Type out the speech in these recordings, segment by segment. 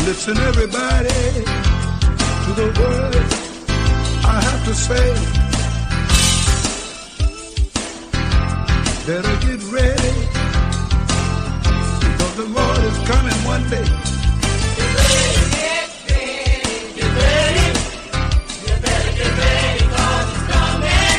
Listen, everybody, to the words I have to say. Better get ready, because the Lord is coming one day. Get ready, get ready. You better get ready, 'cause it's coming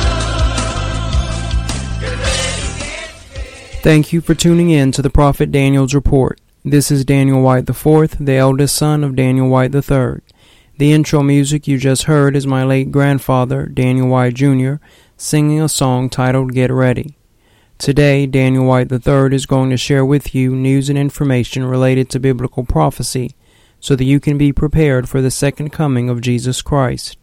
soon. Get ready, get ready. Thank you for tuning in to the Prophet Daniel's Report. This is Daniel White IV, the eldest son of Daniel White III. The intro music you just heard is my late grandfather, Daniel White Jr., singing a song titled Get Ready. Today, Daniel White III is going to share with you news and information related to biblical prophecy so that you can be prepared for the second coming of Jesus Christ.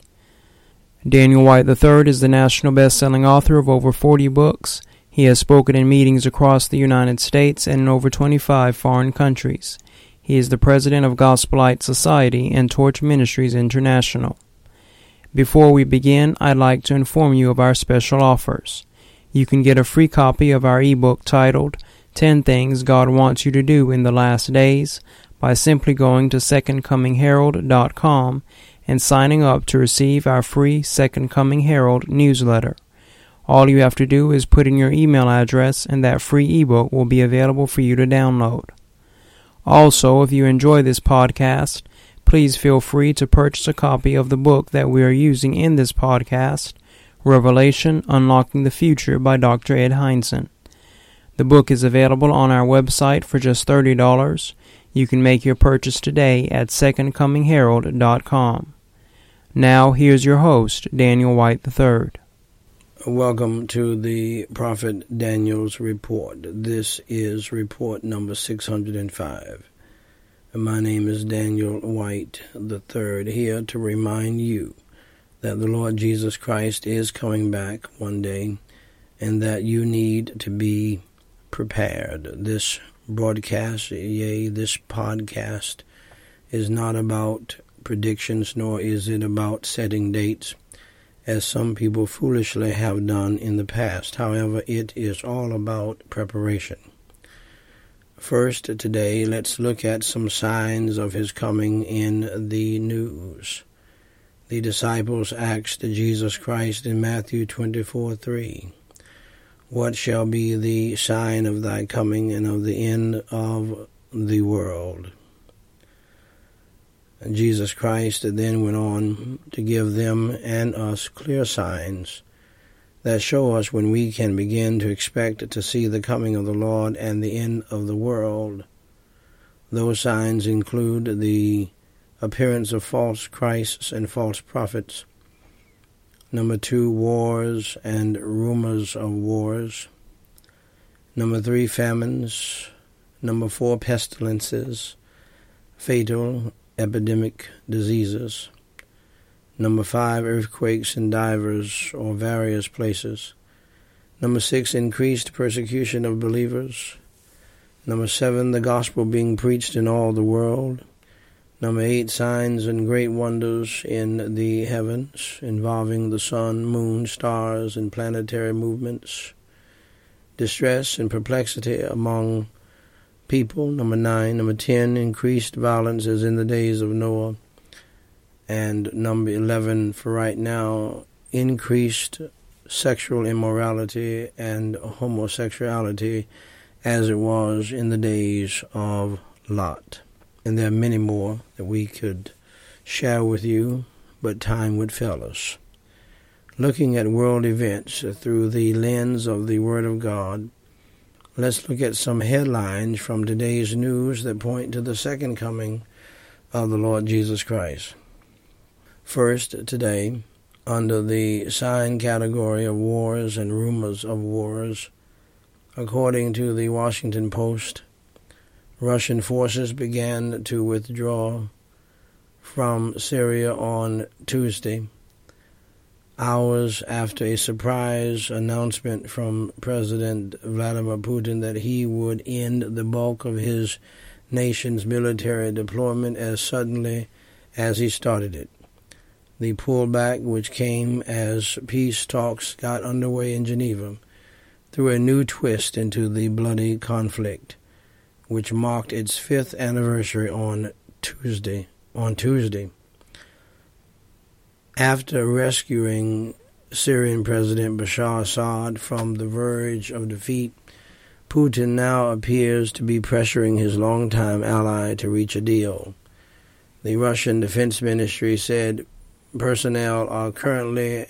Daniel White III is the national best-selling author of over 40 books. He has spoken in meetings across the United States and in over 25 foreign countries. He is the president of Gospelite Society and Torch Ministries International. Before we begin, I'd like to inform you of our special offers. You can get a free copy of our ebook titled 10 Things God Wants You to Do in the Last Days by simply going to secondcomingherald.com and signing up to receive our free Second Coming Herald newsletter. All you have to do is put in your email address and that free ebook will be available for you to download. Also, if you enjoy this podcast, please feel free to purchase a copy of the book that we are using in this podcast, Revelation: Unlocking the Future by Dr. Ed Hindson. The book is available on our website for just $30. You can make your purchase today at secondcomingherald.com. Now, here's your host, Daniel White III. Welcome to the Prophet Daniel's Report. This is report number 605. My name is Daniel White III, here to remind you that the Lord Jesus Christ is coming back one day and that you need to be prepared. This broadcast, this podcast, is not about predictions, nor is it about setting dates, as some people foolishly have done in the past. However, it is all about preparation. First, today, let's look at some signs of his coming in the news. The disciples asked Jesus Christ in Matthew 24:3, "What shall be the sign of thy coming and of the end of the world?" And Jesus Christ then went on to give them and us clear signs that show us when we can begin to expect to see the coming of the Lord and the end of the world. Those signs include the appearance of false Christs and false prophets. Number 2, wars and rumors of wars. Number 3, famines. Number 4, pestilences, fatal epidemic diseases. Number 5, earthquakes in divers or various places. Number 6, increased persecution of believers. Number 7, the gospel being preached in all the world. Number 8, signs and great wonders in the heavens involving the sun, moon, stars, and planetary movements. Distress and perplexity among people. Number 9. Number 10, increased violence as in the days of Noah. And number 11, for right now, increased sexual immorality and homosexuality as it was in the days of Lot. And there are many more that we could share with you, but time would fail us. Looking at world events through the lens of the Word of God, let's look at some headlines from today's news that point to the second coming of the Lord Jesus Christ. First, today, under the sign category of wars and rumors of wars, according to the Washington Post, Russian forces began to withdraw from Syria on Tuesday, hours after a surprise announcement from President Vladimir Putin that he would end the bulk of his nation's military deployment as suddenly as he started it. The pullback, which came as peace talks got underway in Geneva, threw a new twist into the bloody conflict, which marked its 5th anniversary on Tuesday. After rescuing Syrian President Bashar Assad from the verge of defeat, Putin now appears to be pressuring his longtime ally to reach a deal. The Russian Defense Ministry said personnel are currently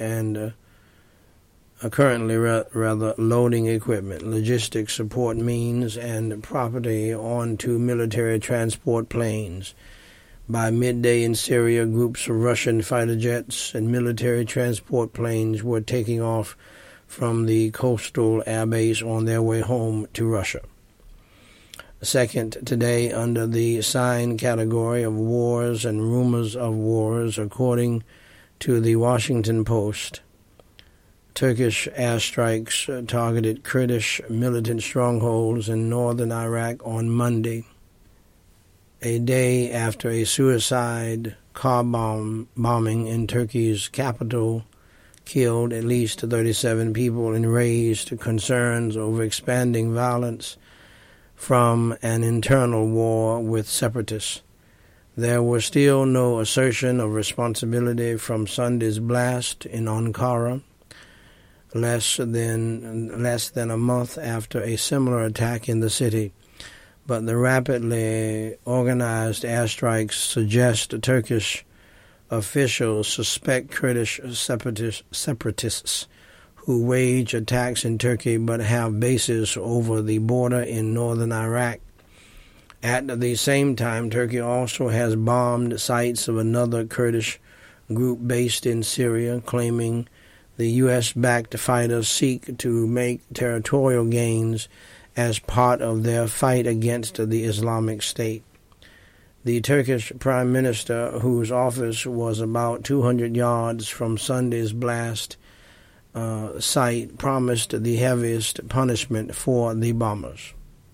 loading equipment, logistics support means, and property onto military transport planes. By midday in Syria, groups of Russian fighter jets and military transport planes were taking off from the coastal airbase on their way home to Russia. Second, today, under the sign category of wars and rumors of wars, according to the Washington Post, Turkish airstrikes targeted Kurdish militant strongholds in northern Iraq on Monday, a day after a suicide car bombing in Turkey's capital killed at least 37 people and raised concerns over expanding violence from an internal war with separatists. There was still no assertion of responsibility from Sunday's blast in Ankara, less than a month after a similar attack in the city. But the rapidly organized airstrikes suggest Turkish officials suspect Kurdish separatists who wage attacks in Turkey but have bases over the border in northern Iraq. At the same time, Turkey also has bombed sites of another Kurdish group based in Syria, claiming the U.S.-backed fighters seek to make territorial gains as part of their fight against the Islamic State. The Turkish Prime Minister, whose office was about 200 yards from Sunday's blast site, promised the heaviest punishment for the bombers.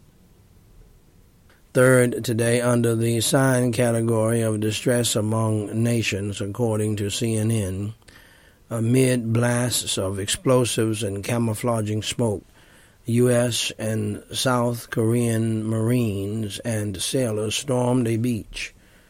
Third, today, under the sign category of distress among nations, according to CNN, amid blasts of explosives and camouflaging smoke, U.S. and South Korean Marines and sailors stormed a beach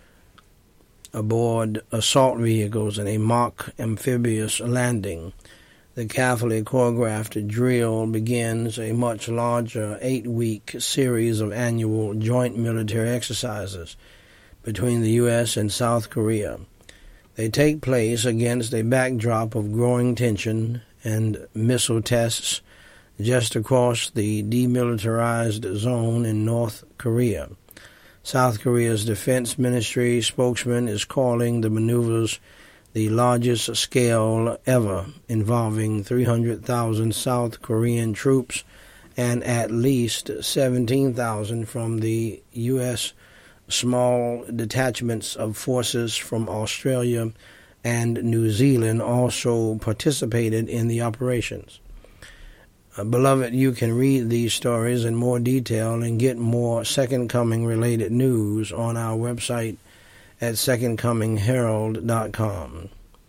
aboard assault vehicles in a mock amphibious landing. The carefully choreographed drill begins a much larger 8-week series of annual joint military exercises between the U.S. and South Korea. They take place against a backdrop of growing tension and missile tests just across the demilitarized zone in North Korea. South Korea's defense ministry spokesman is calling the maneuvers the largest scale ever, involving 300,000 South Korean troops and at least 17,000 from the U.S. Small detachments of forces from Australia and New Zealand also participated in the operations. Beloved, you can read these stories in more detail and get more Second Coming related news on our website at secondcomingherald.com.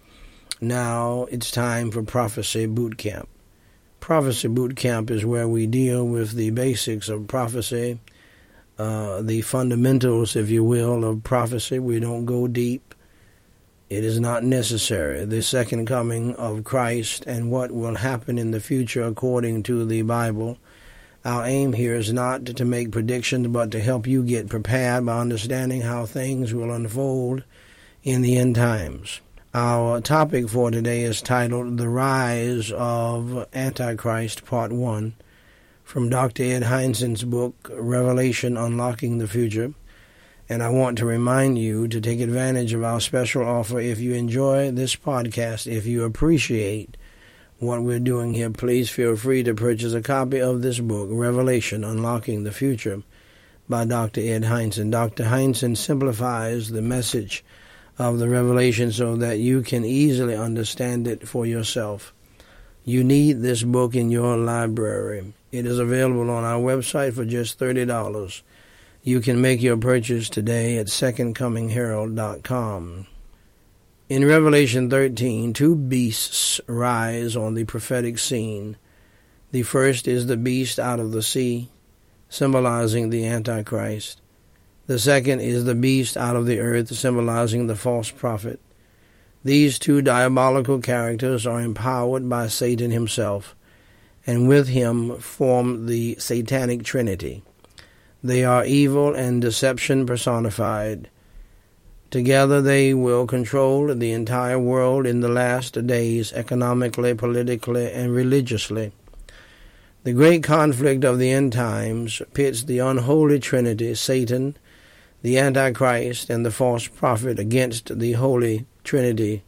Now it's time for Prophecy Boot Camp. Prophecy Boot Camp is where we deal with the basics of prophecy, the fundamentals, if you will, of prophecy. We don't go deep. It is not necessary. The second coming of Christ and what will happen in the future according to the Bible. Our aim here is not to make predictions, but to help you get prepared by understanding how things will unfold in the end times. Our topic for today is titled The Rise of Antichrist, Part 1, from Dr. Ed Hindeson's book, Revelation Unlocking the Future. And I want to remind you to take advantage of our special offer. If you enjoy this podcast, if you appreciate what we're doing here, please feel free to purchase a copy of this book, Revelation Unlocking the Future, by Dr. Ed Hindeson. Dr. Hindeson simplifies the message of the Revelation so that you can easily understand it for yourself. You need this book in your library. It is available on our website for just $30. You can make your purchase today at secondcomingherald.com. In Revelation 13, two beasts rise on the prophetic scene. The first is the beast out of the sea, symbolizing the Antichrist. The second is the beast out of the earth, symbolizing the false prophet. These two diabolical characters are empowered by Satan himself, and with him form the satanic trinity. They are evil and deception personified. Together they will control the entire world in the last days, economically, politically, and religiously. The great conflict of the end times pits the unholy trinity, Satan, the Antichrist, and the false prophet against the Holy Trinity,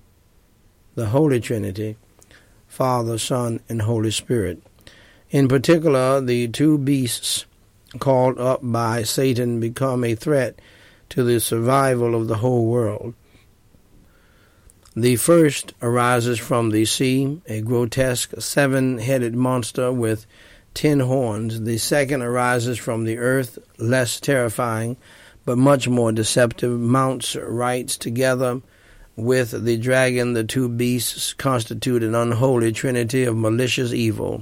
Father, Son, and Holy Spirit. In particular, the two beasts called up by Satan become a threat to the survival of the whole world. The first arises from the sea, a grotesque seven-headed monster with 10 horns. The second arises from the earth, less terrifying, but much more deceptive. Mounts right together with the dragon. The two beasts constitute an unholy trinity of malicious evil.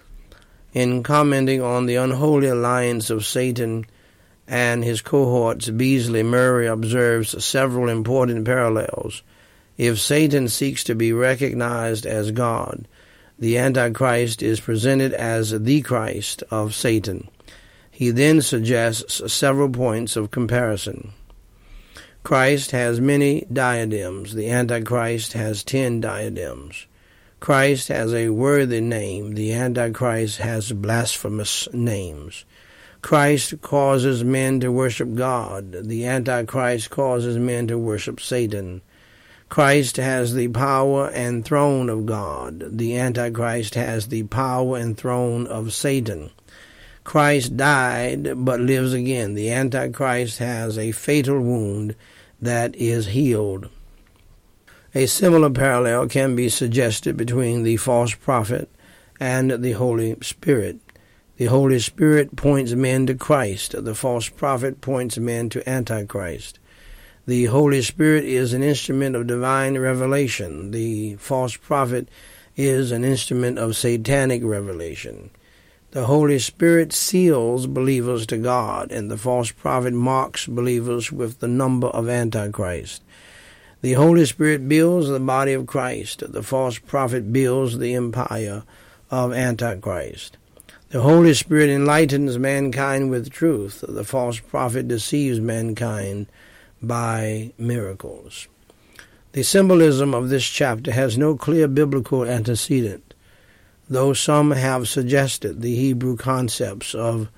In commenting on the unholy alliance of Satan and his cohorts, Beasley Murray observes several important parallels. If Satan seeks to be recognized as God, the Antichrist is presented as the Christ of Satan. He then suggests several points of comparison. Christ has many diadems. The Antichrist has 10 diadems. Christ has a worthy name. The Antichrist has blasphemous names. Christ causes men to worship God. The Antichrist causes men to worship Satan. Christ has the power and throne of God. The Antichrist has the power and throne of Satan. Christ died but lives again. The Antichrist has a fatal wound that is healed. A similar parallel can be suggested between the false prophet and the Holy Spirit. The Holy Spirit points men to Christ. The false prophet points men to Antichrist. The Holy Spirit is an instrument of divine revelation. The false prophet is an instrument of satanic revelation. The Holy Spirit seals believers to God, and the false prophet marks believers with the number of Antichrist. The Holy Spirit builds the body of Christ. The false prophet builds the empire of Antichrist. The Holy Spirit enlightens mankind with truth. The false prophet deceives mankind by miracles. The symbolism of this chapter has no clear biblical antecedent, though some have suggested the Hebrew concepts of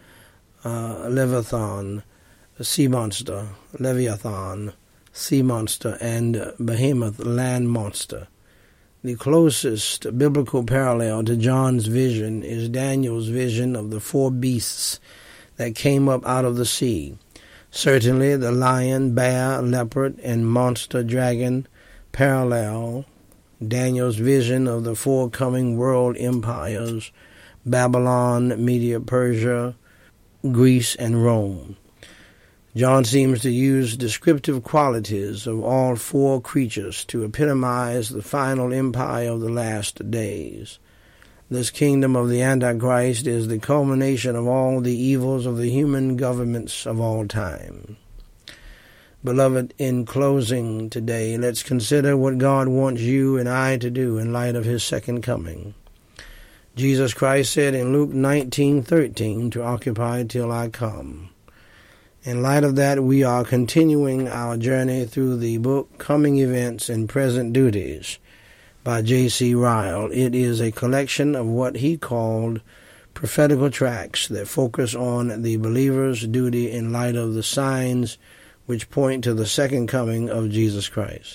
Leviathan, sea monster, and Behemoth, land monster. The closest biblical parallel to John's vision is Daniel's vision of the 4 beasts that came up out of the sea. Certainly the lion, bear, leopard, and monster dragon parallel Daniel's vision of the 4 coming world empires, Babylon, Media, Persia, Greece, and Rome. John seems to use descriptive qualities of all 4 creatures to epitomize the final empire of the last days. This kingdom of the Antichrist is the culmination of all the evils of the human governments of all time. Beloved, in closing today, let's consider what God wants you and I to do in light of his second coming. Jesus Christ said in Luke 19:13, to occupy till I come. In light of that, we are continuing our journey through the book Coming Events and Present Duties by J.C. Ryle. It is a collection of what he called prophetical tracts that focus on the believer's duty in light of the signs which point to the second coming of Jesus Christ.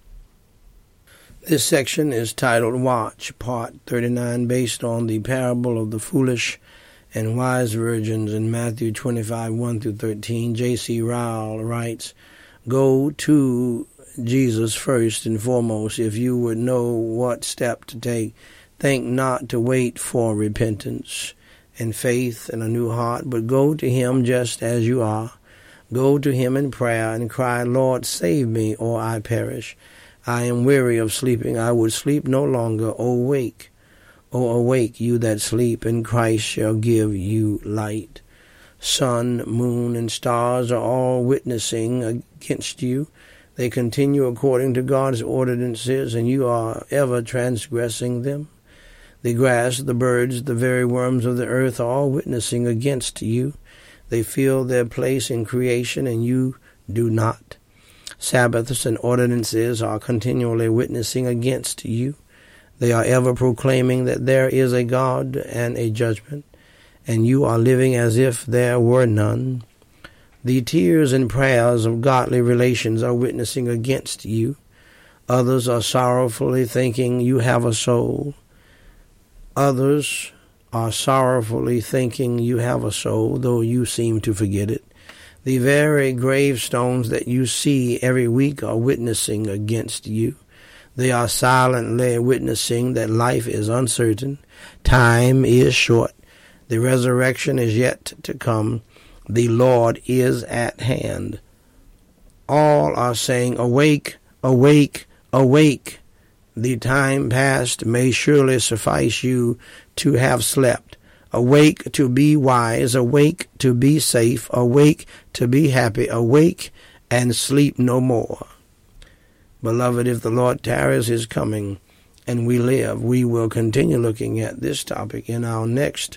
This section is titled Watch, Part 39, based on the parable of the foolish and wise virgins in Matthew 25, 1-13. J.C. Ryle writes, "Go to Jesus first and foremost if you would know what step to take. Think not to wait for repentance and faith and a new heart, but go to him just as you are. Go to him in prayer and cry, Lord, save me, or I perish. I am weary of sleeping. I would sleep no longer. O awake, you that sleep, and Christ shall give you light." sun, moon, and stars are all witnessing against you. They continue according to God's ordinances, and you are ever transgressing them. The grass, the birds, the very worms of the earth are all witnessing against you. They feel their place in creation, and you do not. Sabbaths and ordinances are continually witnessing against you. They are ever proclaiming that there is a God and a judgment, and you are living as if there were none. The tears and prayers of godly relations are witnessing against you. Others are sorrowfully thinking you have a soul. Others are sorrowfully thinking you have a soul, though you seem to forget it. The very gravestones that you see every week are witnessing against you. They are silently witnessing that life is uncertain, time is short, the resurrection is yet to come, the Lord is at hand. All are saying, awake, awake, awake. The time past may surely suffice you to have slept. Awake to be wise, awake to be safe, awake to be happy, awake and sleep no more. Beloved, if the Lord tarries his coming and we live, we will continue looking at this topic in our next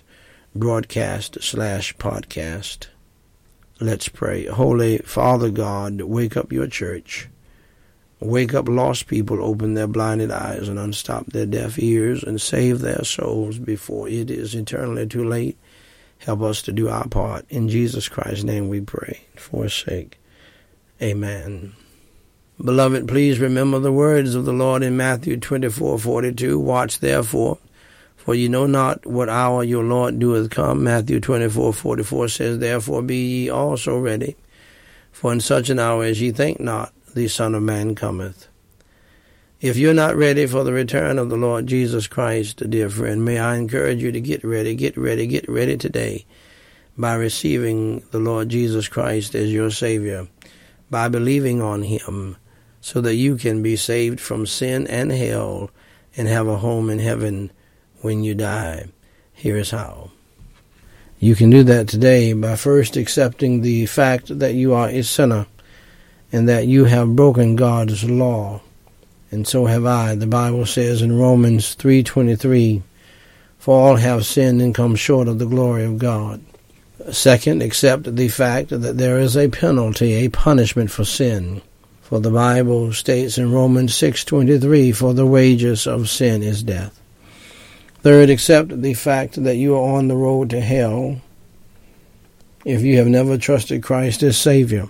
broadcast/podcast. Let's pray. Holy Father God, wake up your church. Wake up lost people, open their blinded eyes and unstop their deaf ears and save their souls before it is eternally too late. Help us to do our part. In Jesus Christ's name we pray. For his sake. Amen. Beloved, please remember the words of the Lord in Matthew 24:42. Watch therefore, for you know not what hour your Lord doeth come. Matthew 24:44 says, therefore be ye also ready, for in such an hour as ye think not, the Son of Man cometh. If you're not ready for the return of the Lord Jesus Christ, dear friend, may I encourage you to get ready today by receiving the Lord Jesus Christ as your Savior, by believing on him, so that you can be saved from sin and hell and have a home in heaven when you die. Here is how. You can do that today by first accepting the fact that you are a sinner and that you have broken God's law. And so have I. The Bible says in Romans 3:23, for all have sinned and come short of the glory of God. Second, accept the fact that there is a penalty, a punishment for sin. For the Bible states in Romans 6:23, for the wages of sin is death. Third, accept the fact that you are on the road to hell if you have never trusted Christ as Savior.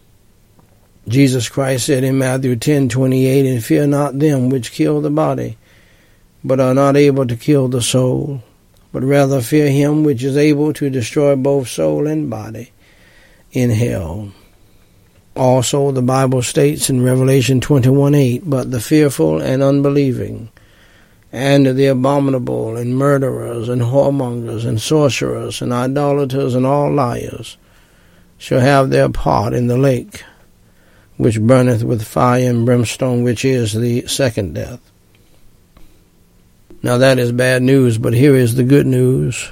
Jesus Christ said in Matthew 10:28, and fear not them which kill the body, but are not able to kill the soul, but rather fear him which is able to destroy both soul and body in hell. Also, the Bible states in Revelation 21:8, but the fearful and unbelieving, and the abominable, and murderers, and whoremongers, and sorcerers, and idolaters, and all liars, shall have their part in the lake, which burneth with fire and brimstone, which is the second death. Now that is bad news, but here is the good news.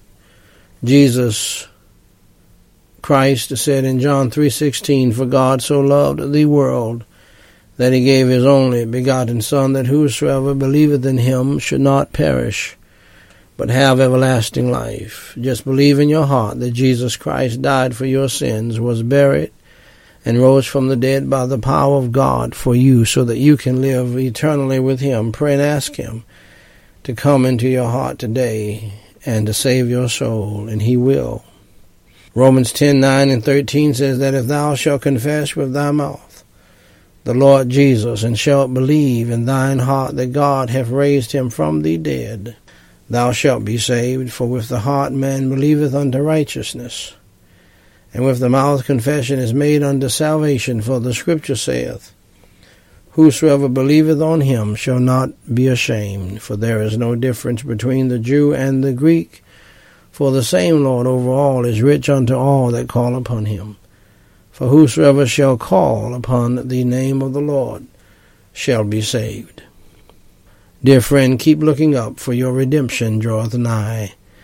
Jesus Christ said in John 3:16, for God so loved the world that he gave his only begotten Son, that whosoever believeth in him should not perish, but have everlasting life. Just believe in your heart that Jesus Christ died for your sins, was buried, and rose from the dead by the power of God for you, so that you can live eternally with him. Pray and ask him to come into your heart today and to save your soul, and he will. Romans 10:9 and 13 says that if thou shalt confess with thy mouth the Lord Jesus, and shalt believe in thine heart that God hath raised him from the dead, thou shalt be saved. For with the heart man believeth unto righteousness, and with the mouth confession is made unto salvation. For the Scripture saith, whosoever believeth on him shall not be ashamed. For there is no difference between the Jew and the Greek, for the same Lord over all is rich unto all that call upon him. For whosoever shall call upon the name of the Lord shall be saved. Dear friend, keep looking up, for your redemption draweth nigh.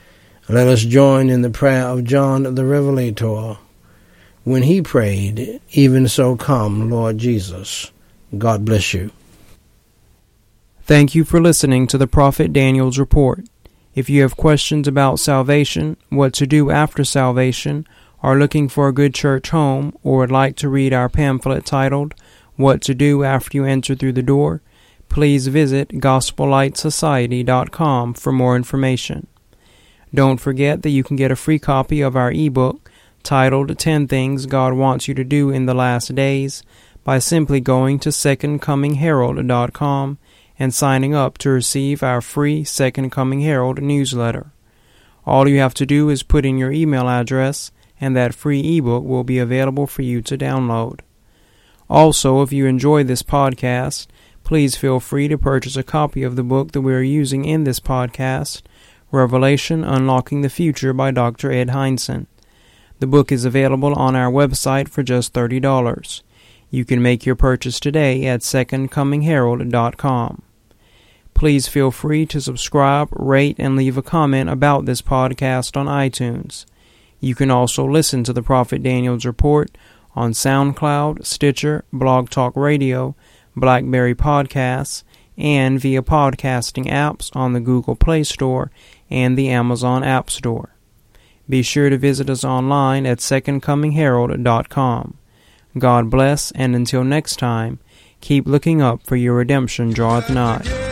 Let us join in the prayer of John the Revelator when he prayed, "Even so come, Lord Jesus." God bless you. Thank you for listening to the Prophet Daniel's Report. If you have questions about salvation, what to do after salvation, are looking for a good church home, or would like to read our pamphlet titled, "What to Do After You Enter Through the Door," please visit GospelLightSociety.com for more information. Don't forget that you can get a free copy of our ebook titled 10 Things God Wants You to Do in the Last Days by simply going to SecondComingHerald.com and signing up to receive our free Second Coming Herald newsletter. All you have to do is put in your email address, and that free ebook will be available for you to download. Also, if you enjoy this podcast, please feel free to purchase a copy of the book that we are using in this podcast, Revelation Unlocking the Future by Dr. Ed Hindson. The book is available on our website for just $30. You can make your purchase today at SecondComingHerald.com. Please feel free to subscribe, rate, and leave a comment about this podcast on iTunes. You can also listen to the Prophet Daniel's Report on SoundCloud, Stitcher, Blog Talk Radio, BlackBerry Podcasts, and via podcasting apps on the Google Play Store and the Amazon App Store. Be sure to visit us online at SecondComingHerald.com. God bless, and until next time, keep looking up, for your redemption draweth nigh.